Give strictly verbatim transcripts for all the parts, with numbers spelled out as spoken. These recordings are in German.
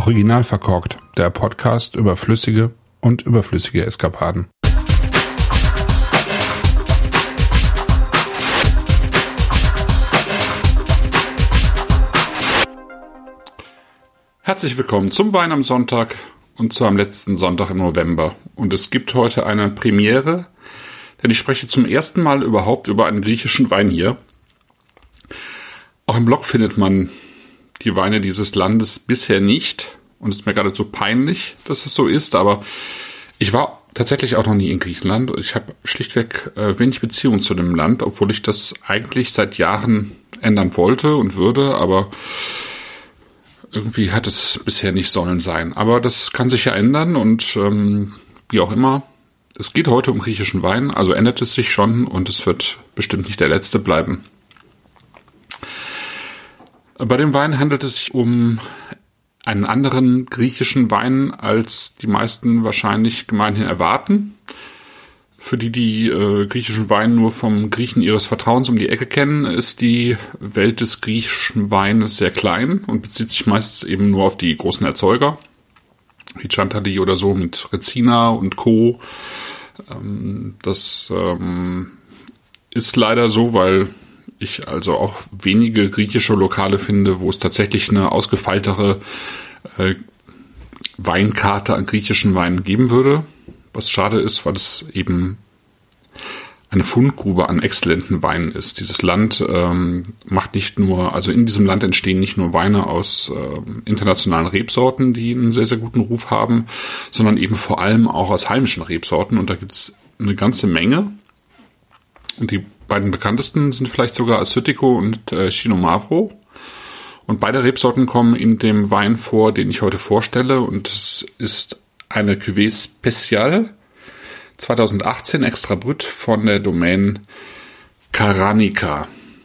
Original verkorkt, der Podcast über flüssige und überflüssige Eskapaden. Herzlich willkommen zum Wein am Sonntag und zwar am letzten Sonntag im November. Und es gibt heute eine Premiere, denn ich spreche zum ersten Mal überhaupt über einen griechischen Wein hier. Auch im Blog findet man die Weine dieses Landes bisher nicht. Und es ist mir geradezu peinlich, dass es so ist. Aber ich war tatsächlich auch noch nie in Griechenland. Ich habe schlichtweg äh, wenig Beziehung zu dem Land, obwohl ich das eigentlich seit Jahren ändern wollte und würde. Aber irgendwie hat es bisher nicht sollen sein. Aber das kann sich ja ändern und ähm, wie auch immer. Es geht heute um griechischen Wein, also ändert es sich schon und es wird bestimmt nicht der letzte bleiben. Bei dem Wein handelt es sich um einen anderen griechischen Wein, als die meisten wahrscheinlich gemeinhin erwarten. Für die, die äh, griechischen Wein nur vom Griechen ihres Vertrauens um die Ecke kennen, ist die Welt des griechischen Weines sehr klein und bezieht sich meist eben nur auf die großen Erzeuger, wie Chantilly oder so mit Rezina und Co. Ähm, das ähm, ist leider so, weil ich also auch wenige griechische Lokale finde, wo es tatsächlich eine ausgefeiltere äh, Weinkarte an griechischen Weinen geben würde. Was schade ist, weil es eben eine Fundgrube an exzellenten Weinen ist. Dieses Land ähm, macht nicht nur, also in diesem Land entstehen nicht nur Weine aus äh, internationalen Rebsorten, die einen sehr, sehr guten Ruf haben, sondern eben vor allem auch aus heimischen Rebsorten. Und da gibt es eine ganze Menge. Und die beiden bekanntesten sind vielleicht sogar Assyrtiko und äh, Cinno Mavro. Und beide Rebsorten kommen in dem Wein vor, den ich heute vorstelle. Und es ist eine Cuvée Spéciale zwanzig achtzehn Extra Brut von der Domaine Karanika.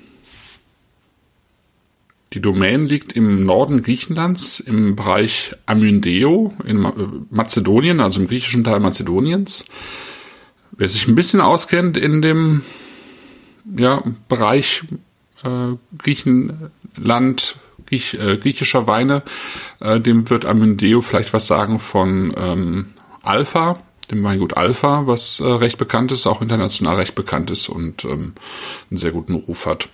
Die Domaine liegt im Norden Griechenlands, im Bereich Amyndeo in Mazedonien, also im griechischen Teil Mazedoniens. Wer sich ein bisschen auskennt in dem ja, Bereich äh, Griechenland, Griech, äh, griechischer Weine, äh, dem wird Amyndeo vielleicht was sagen von ähm, Alpha, dem Weingut Alpha, was äh, recht bekannt ist, auch international recht bekannt ist und ähm, einen sehr guten Ruf hat.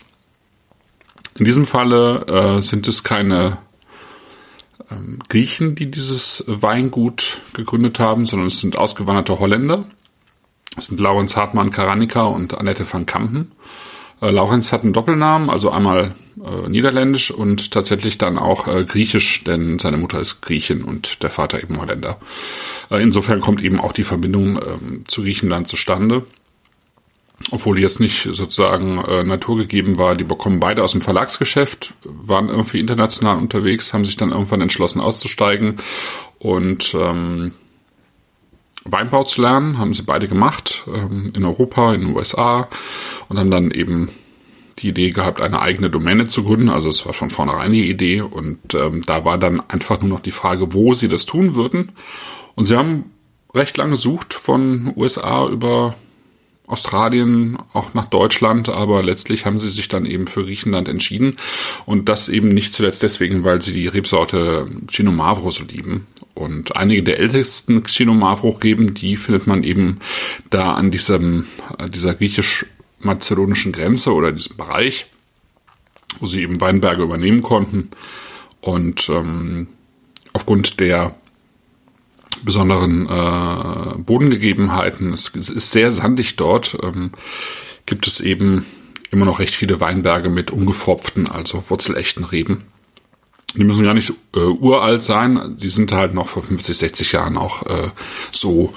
In diesem Falle äh, sind es keine ähm, Griechen, die dieses Weingut gegründet haben, sondern es sind ausgewanderte Holländer. Das sind Laurens Hartmann Karanika und Annette van Kampen. Äh, Laurens hat einen Doppelnamen, also einmal äh, niederländisch und tatsächlich dann auch äh, griechisch, denn seine Mutter ist Griechin und der Vater eben Holländer. Äh, insofern kommt eben auch die Verbindung äh, zu Griechenland zustande. Obwohl die jetzt nicht sozusagen äh, naturgegeben war, die bekommen beide aus dem Verlagsgeschäft, waren irgendwie international unterwegs, haben sich dann irgendwann entschlossen auszusteigen und ähm, Weinbau zu lernen, haben sie beide gemacht, ähm, in Europa, in den U S A und haben dann eben die Idee gehabt, eine eigene Domäne zu gründen, also es war von vornherein die Idee und ähm, da war dann einfach nur noch die Frage, wo sie das tun würden und sie haben recht lange gesucht, von U S A über Australien, auch nach Deutschland, aber letztlich haben sie sich dann eben für Griechenland entschieden und das eben nicht zuletzt deswegen, weil sie die Rebsorte Cinno Mavro so lieben. Und einige der ältesten Cinno Mavro Reben, die findet man eben da an diesem, dieser griechisch-mazedonischen Grenze oder diesem Bereich, wo sie eben Weinberge übernehmen konnten. Und ähm, aufgrund der besonderen äh, Bodengegebenheiten, es, es ist sehr sandig dort, ähm, gibt es eben immer noch recht viele Weinberge mit ungepfropften, also wurzelechten Reben. Die müssen gar nicht äh, uralt sein, die sind halt noch vor fünfzig, sechzig Jahren auch äh, so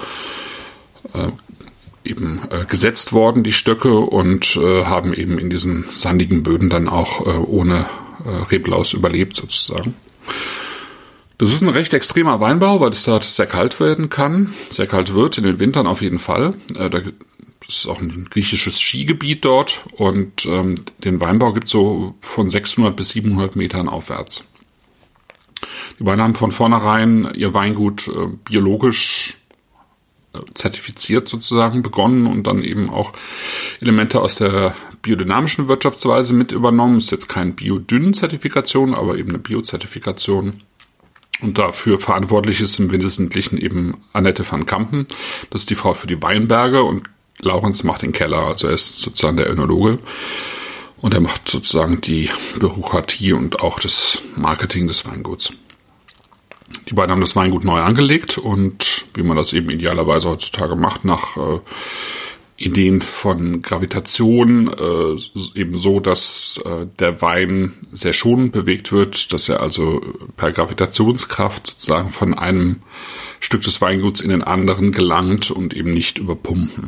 äh, eben äh, gesetzt worden, die Stöcke, und äh, haben eben in diesen sandigen Böden dann auch äh, ohne äh, Reblaus überlebt sozusagen. Das ist ein recht extremer Weinbau, weil es dort sehr kalt werden kann, sehr kalt wird, in den Wintern auf jeden Fall. Äh, da Das ist auch ein griechisches Skigebiet dort und ähm, den Weinbau gibt es so von sechshundert bis siebenhundert Metern aufwärts. Die Weine haben von vornherein ihr Weingut äh, biologisch äh, zertifiziert sozusagen begonnen und dann eben auch Elemente aus der biodynamischen Wirtschaftsweise mit übernommen. Ist jetzt keine Biodyn-Zertifikation, aber eben eine Bio-Zertifikation. Und dafür verantwortlich ist im Wesentlichen eben Annette van Kampen. Das ist die Frau für die Weinberge und Laurens macht den Keller. Also er ist sozusagen der Önologe. Und er macht sozusagen die Bürokratie und auch das Marketing des Weinguts. Die beiden haben das Weingut neu angelegt und wie man das eben idealerweise heutzutage macht, nach äh, Ideen von Gravitation, äh, eben so, dass äh, der Wein sehr schonend bewegt wird, dass er also per Gravitationskraft sozusagen von einem Stück des Weinguts in den anderen gelangt und eben nicht über Pumpen.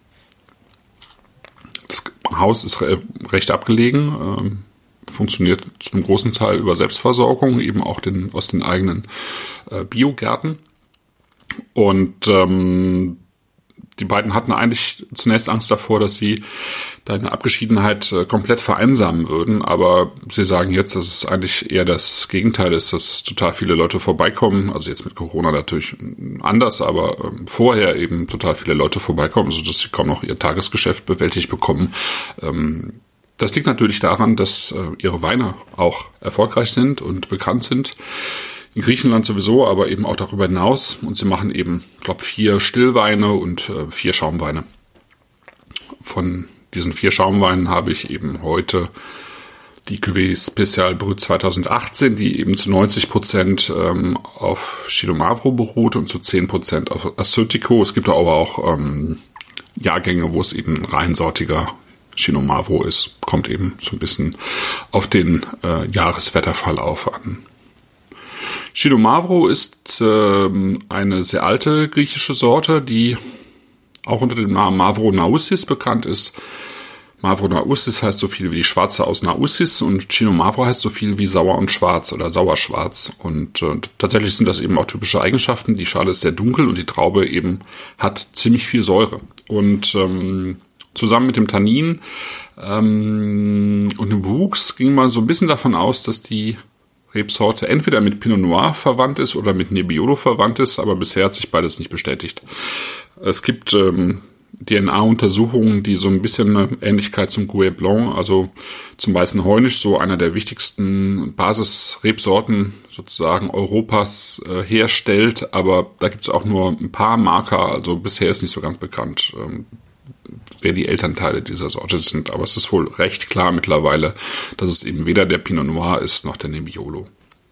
Das Haus ist re- recht abgelegen, äh, funktioniert zu einem großen Teil über Selbstversorgung, eben auch den, aus den eigenen äh, Biogärten. Und ähm, die beiden hatten eigentlich zunächst Angst davor, dass sie deine Abgeschiedenheit äh, komplett vereinsamen würden, aber sie sagen jetzt, dass es eigentlich eher das Gegenteil ist, dass total viele Leute vorbeikommen, also jetzt mit Corona natürlich anders, aber ähm, vorher eben total viele Leute vorbeikommen, sodass sie kaum noch ihr Tagesgeschäft bewältigt bekommen. Ähm, das liegt natürlich daran, dass äh, ihre Weine auch erfolgreich sind und bekannt sind. In Griechenland sowieso, aber eben auch darüber hinaus. Und sie machen eben, ich glaube, vier Stillweine und äh, vier Schaumweine. Von diesen vier Schaumweinen habe ich eben heute die Cuvée Spéciale Brut zwanzig achtzehn, die eben zu neunzig Prozent ähm, auf Chido Mavro beruht und zu zehn Prozent auf Assyrtiko. Es gibt aber auch ähm, Jahrgänge, wo es eben reinsortiger Chido Mavro ist. Kommt eben so ein bisschen auf den äh, Jahreswetterverlauf an. Chido Mavro ist ähm, eine sehr alte griechische Sorte, die auch unter dem Namen Mavro Naoussis bekannt ist. Mavro Naoussis heißt so viel wie die Schwarze aus Naoussis und Chido Mavro heißt so viel wie sauer und schwarz oder sauerschwarz. Und äh, tatsächlich sind das eben auch typische Eigenschaften. Die Schale ist sehr dunkel und die Traube eben hat ziemlich viel Säure. Und ähm, zusammen mit dem Tannin ähm, und dem Wuchs ging man so ein bisschen davon aus, dass die Rebsorte entweder mit Pinot Noir verwandt ist oder mit Nebbiolo verwandt ist, aber bisher hat sich beides nicht bestätigt. Es gibt ähm, D N A-Untersuchungen, die so ein bisschen eine Ähnlichkeit zum Gouais Blanc, also zum Weißen Heunisch, so einer der wichtigsten Basisrebsorten sozusagen Europas äh, herstellt, aber da gibt es auch nur ein paar Marker, also bisher ist nicht so ganz bekannt, ähm, wer die Elternteile dieser Sorte sind. Aber es ist wohl recht klar mittlerweile, dass es eben weder der Pinot Noir ist, noch der Nebbiolo.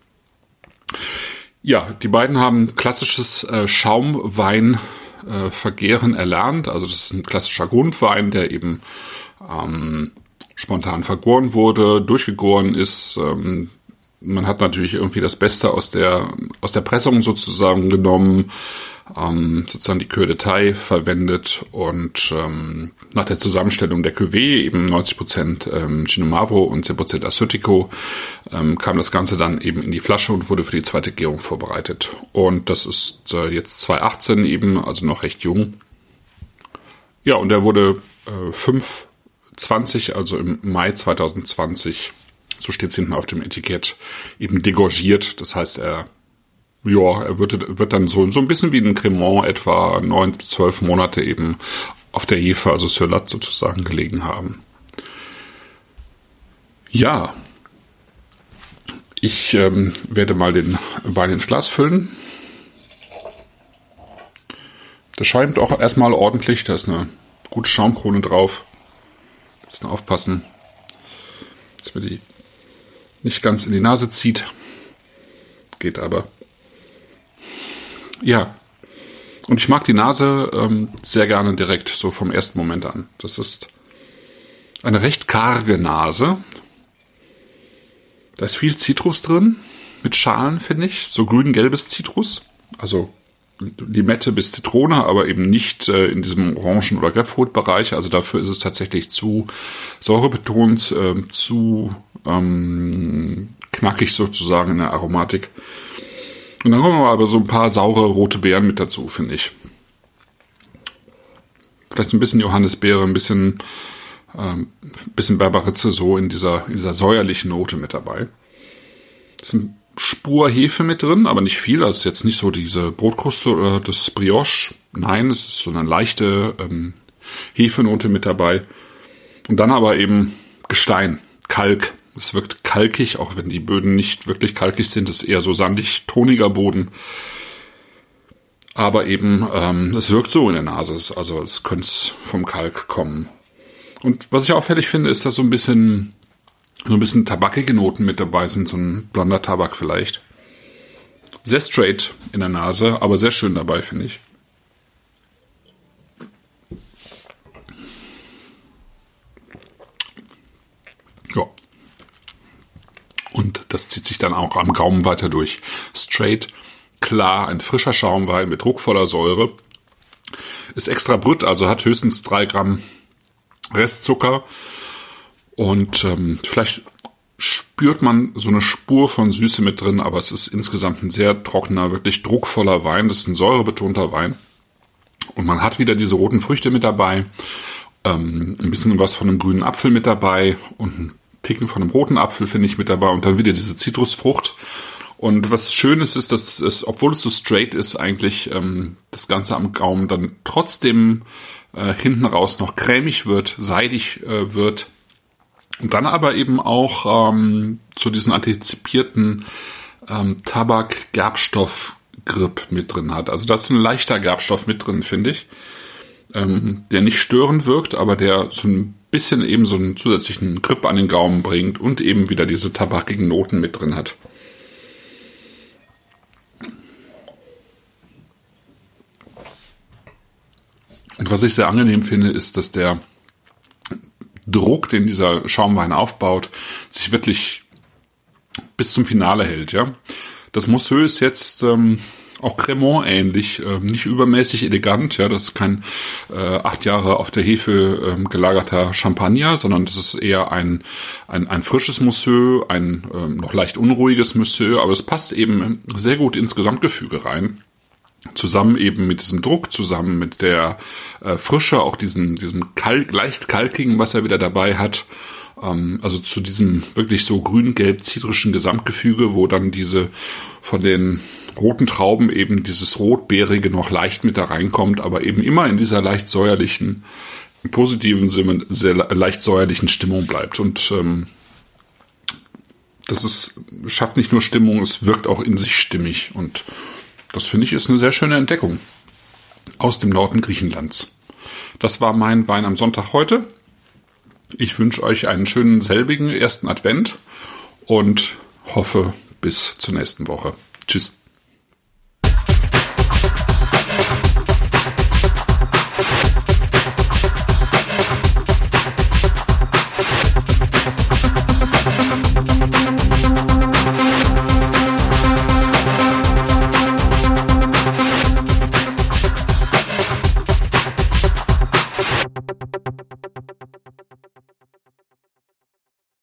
Ja, die beiden haben klassisches äh, Schaumwein-Vergären äh, erlernt. Also das ist ein klassischer Grundwein, der eben ähm, spontan vergoren wurde, durchgegoren ist. Ähm, man hat natürlich irgendwie das Beste aus der, aus der Pressung sozusagen genommen, Ähm, sozusagen die Cœur de Taille verwendet und ähm, nach der Zusammenstellung der Cuvée, eben neunzig Prozent ähm, Chido Mavro und zehn Prozent Assyrtiko, ähm, kam das Ganze dann eben in die Flasche und wurde für die zweite Gärung vorbereitet. Und das ist äh, jetzt zwanzig achtzehn eben, also noch recht jung. Ja, und er wurde äh, fünf zwanzig, also im Mai zwanzig zwanzig, so steht es hinten auf dem Etikett, eben degorgiert. Das heißt, er Ja, er wird, wird dann so, so ein bisschen wie ein Cremant etwa neun, zwölf Monate eben auf der Hefe, also sur Latte sozusagen, gelegen haben. Ja, ich ähm, werde mal den Wein ins Glas füllen. Das schäumt auch erstmal ordentlich, da ist eine gute Schaumkrone drauf. Ein bisschen aufpassen, dass mir die nicht ganz in die Nase zieht. Geht aber. Ja, und ich mag die Nase ähm, sehr gerne direkt, so vom ersten Moment an. Das ist eine recht karge Nase. Da ist viel Zitrus drin, mit Schalen, finde ich. So grün-gelbes Zitrus, also Limette bis Zitrone, aber eben nicht äh, in diesem Orangen- oder Grapefruit-Bereich. Also dafür ist es tatsächlich zu säurebetont, äh, zu ähm, knackig sozusagen in der Aromatik. Und dann kommen wir aber so ein paar saure rote Beeren mit dazu, finde ich. Vielleicht ein bisschen Johannisbeere, ein bisschen, ähm, bisschen Berberitze so in dieser, in dieser säuerlichen Note mit dabei. Es ist eine Spur Hefe mit drin, aber nicht viel. Also es ist jetzt nicht so diese Brotkruste oder das Brioche. Nein, es ist so eine leichte ähm, Hefenote mit dabei. Und dann aber eben Gestein, Kalk. Es wirkt kalkig, auch wenn die Böden nicht wirklich kalkig sind. Es ist eher so sandig, toniger Boden. Aber eben, ähm, es wirkt so in der Nase. Also es könnte vom Kalk kommen. Und was ich auffällig finde, ist, dass so ein bisschen, so ein bisschen tabakige Noten mit dabei sind. So ein blonder Tabak vielleicht. Sehr straight in der Nase, aber sehr schön dabei, finde ich. Ja. Und das zieht sich dann auch am Gaumen weiter durch. Straight, klar, ein frischer Schaumwein mit druckvoller Säure. Ist extra Brüt, also hat höchstens drei Gramm Restzucker. Und ähm, vielleicht spürt man so eine Spur von Süße mit drin, aber es ist insgesamt ein sehr trockener, wirklich druckvoller Wein. Das ist ein säurebetonter Wein. Und man hat wieder diese roten Früchte mit dabei. Ähm, ein bisschen was von einem grünen Apfel mit dabei und ein Ticken von einem roten Apfel finde ich mit dabei und dann wieder diese Zitrusfrucht. Und was Schönes ist, dass es, obwohl es so straight ist, eigentlich ähm, das Ganze am Gaumen dann trotzdem äh, hinten raus noch cremig wird, seidig äh, wird. Und dann aber eben auch ähm, zu diesen antizipierten ähm, Tabak-Gerbstoff-Grip mit drin hat. Also da ist ein leichter Gerbstoff mit drin, finde ich. Ähm, der nicht störend wirkt, aber der so ein bisschen eben so einen zusätzlichen Grip an den Gaumen bringt und eben wieder diese tabakigen Noten mit drin hat. Und was ich sehr angenehm finde, ist, dass der Druck, den dieser Schaumwein aufbaut, sich wirklich bis zum Finale hält. Ja, das Mousseux ist jetzt ähm, auch Cremant ähnlich, äh, nicht übermäßig elegant. Ja, das ist kein äh, acht Jahre auf der Hefe äh, gelagerter Champagner, sondern das ist eher ein ein, ein frisches Mousseux, ein äh, noch leicht unruhiges Mousseux, aber es passt eben sehr gut ins Gesamtgefüge rein. Zusammen eben mit diesem Druck, zusammen mit der äh, Frische, auch diesem, diesem Kalk, leicht kalkigen, was er wieder dabei hat. Ähm, also zu diesem wirklich so grün-gelb-zitrischen Gesamtgefüge, wo dann diese von den roten Trauben eben dieses Rotbeerige noch leicht mit da reinkommt, aber eben immer in dieser leicht säuerlichen, im positiven Sinne sehr leicht säuerlichen Stimmung bleibt. Und ähm, das ist, schafft nicht nur Stimmung, es wirkt auch in sich stimmig. Und das finde ich ist eine sehr schöne Entdeckung aus dem Norden Griechenlands. Das war mein Wein am Sonntag heute. Ich wünsche euch einen schönen selbigen ersten Advent und hoffe bis zur nächsten Woche. Tschüss.